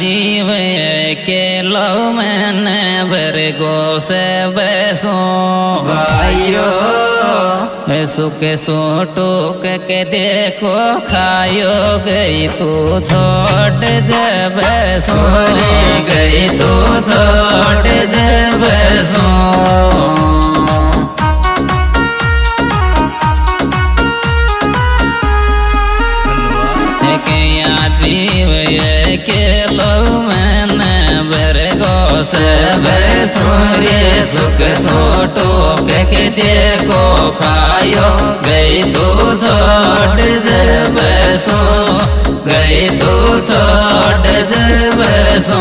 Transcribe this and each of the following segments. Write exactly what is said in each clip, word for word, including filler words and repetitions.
जीव के लो मैंने बरगो से बैसो भाइयो सुख सो टूक के देखो खायो गई तू छोड़ जब सोरे गई तू छोड़ जब सो जीव के लो मैंने बरगो से सूर्य सुख सोटो के देखो खायो गई तू छोड़ जब सो गई तू छोड़ जब सो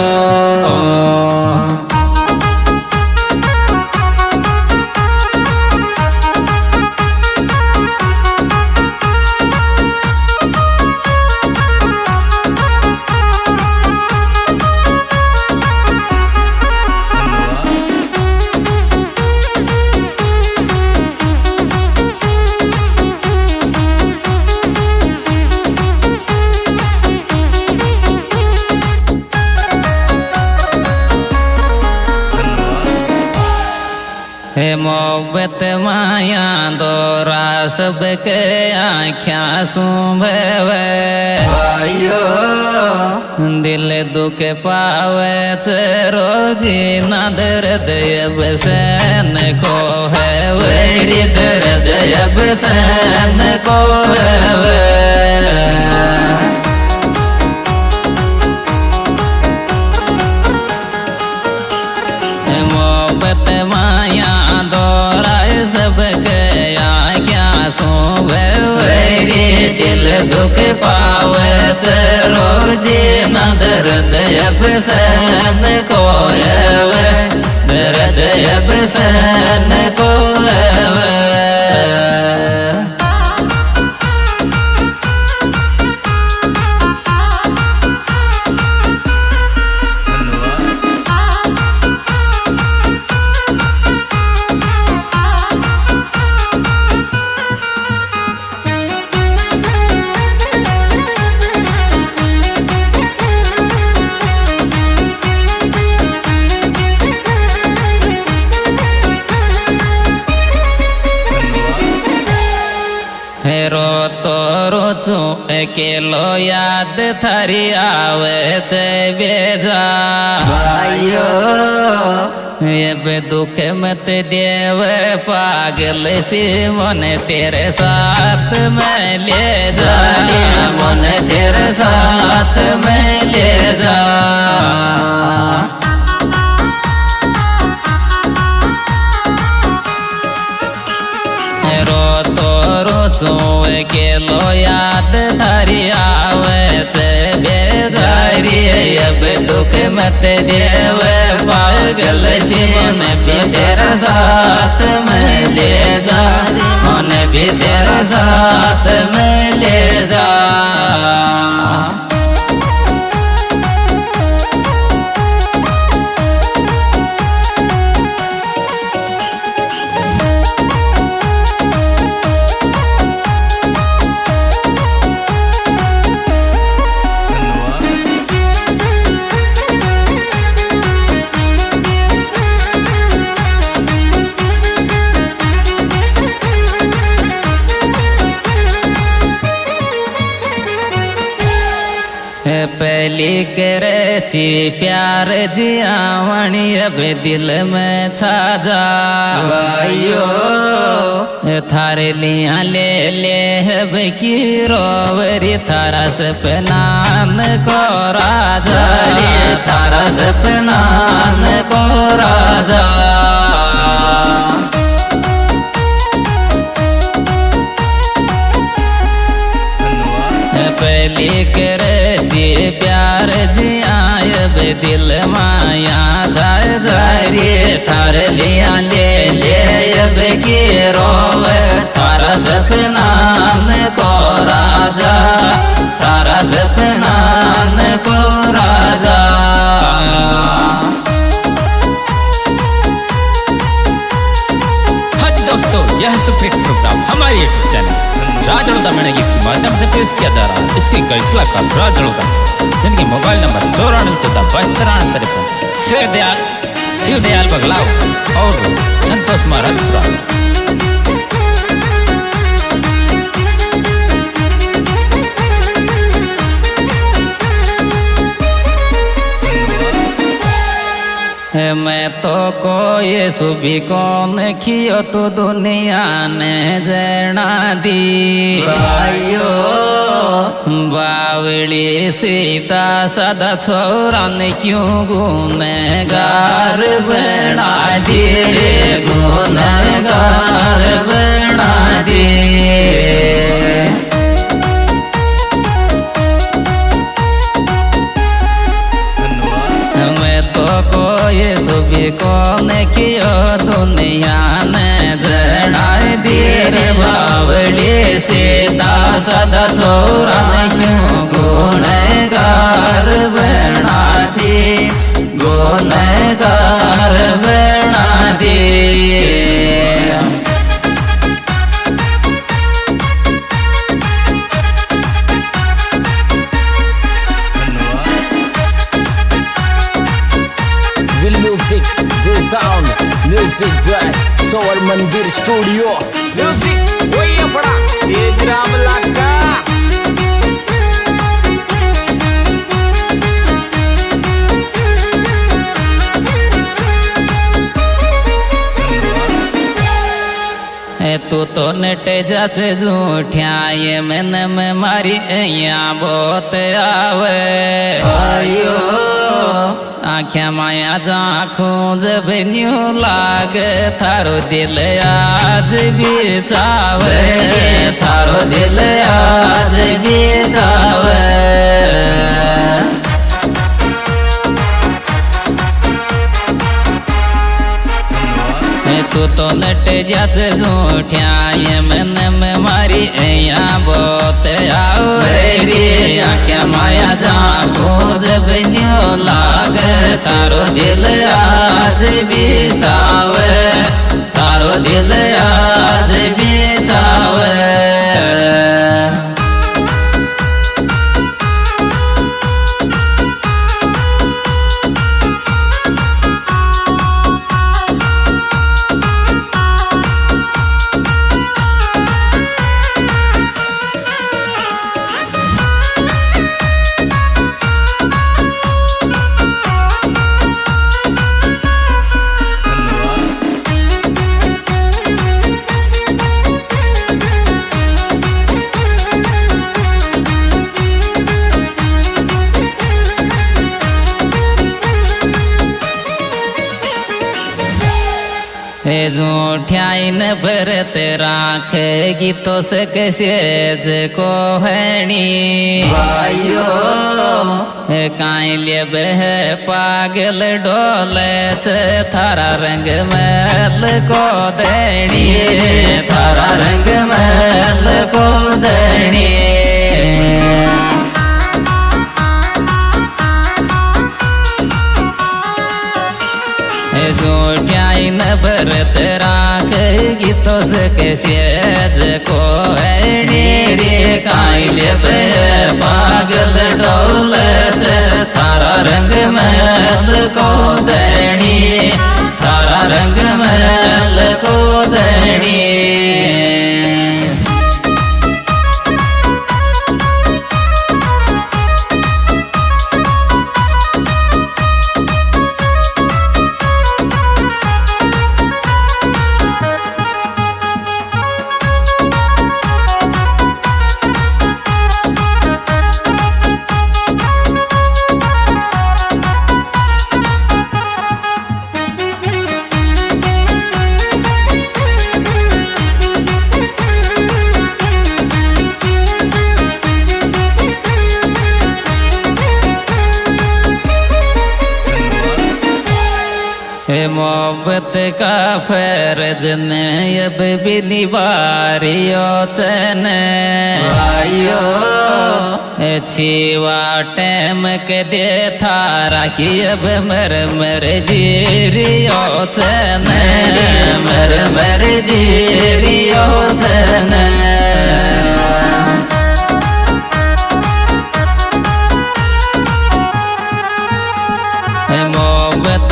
हे मोहब्बत माया दोरा सबके आँख्या सुबह भाइयो दिल दुख पावे रोजी न दर्द अब सैन को है वैरी दर्द अब सैन को है दिल दुख पावे रोजी न दर्द अब सैन को दर्द अब सैन को रो तो रोचू अकेलो याद थारी आवे छे बेजा भाइयो ये दुख मत देव पागल सी मन तेरे साथ में ले जा मन तेरे साथ में ले जा के लो याद थारी आवे से बेजारी अब दुख मत देव पागल जीवन भी तेरा साथ में ले जा मन भी तेरा साथ में ले जा पहली करची प्यार जियावणी अब दिल में छा जा भाइयो थारे लिया ले ले अब की रोवरी थारा सपनान को राजा थारा सपनान को राजा पहली करची प्यार जियाब दिल माया जाय जारी थार लिया ले ले अब की रोव थारा सपनान को राजा थारा सपनान को राजा हाँ दोस्तों, यह सुपरहिट प्रोग्राम हमारे यूट्यूब चैनल राज के माध्यम से पेश किया जा रहा है इसकी कई कलाकार राजड़ोगा जिनके मोबाइल नंबर चौरानवे चौदह बाईस तिरानवे तिरपन शिवदयाल शिवदयाल बगलाव और संतोष महाराजपुरा। मैं तो कोई सुबी कौन खियो तू दुनिया ने जना दी भाइयो बावली सीता सदा छोरा ने क्यों गुनहगार बना दी गुनहगार बना दी। कोई सुबी कौन कियो दुनिया ने जड़ाई दीर बावली सीता सदा छोरा क्यों गुनहगार बना दी गुनहगार बना दी। Sound music by Soul Mandir Studio music वही अपना तेज राम लाका। तू तो नेट जाचे झूठिया ये मैंने में मारी यहाँ बहुत आवे आयो आख्या माया जाखूं जब न्यू लाग थारो दिल आज भी चावे थारो दिल आज भी चावे। तू तो नट जात झूठिया ये मन में मारी यहाँ बहुत आवेरी आख्या माया जाखूं जब न्यू लाग तारो दिल आज भी चावे तारो दिल आज भी चावे। झूठियाई न भरत राखेगी तो से कैसे को हैनी भाइयो काई लिए बह पागल डोले से थारा रंग मैल को देनी थारा रंग मैल को देनी। झूठियाई न भरत राखेगी तो से कैसे को हैनी रे काइल पागल डोल से थारा रंग मैल को देनी थारा रंग मैल को देनी। मोहब्बत का फर्ज ने अब भी निवारियो चन आयो छीवा टैम के दे थारा की अब मर मर जीरियो चन मर मर जीरियो चन।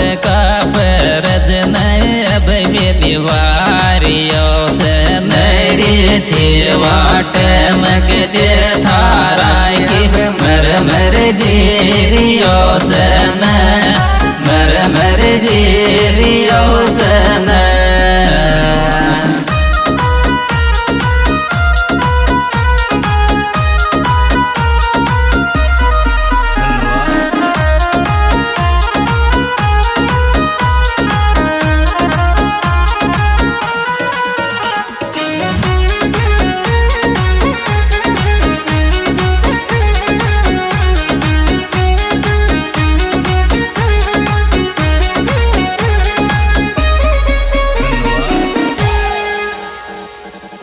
का फरज नहीं अब भी वारियो से नरी छे वाट मग दे थारा की मर मर जीरियो से न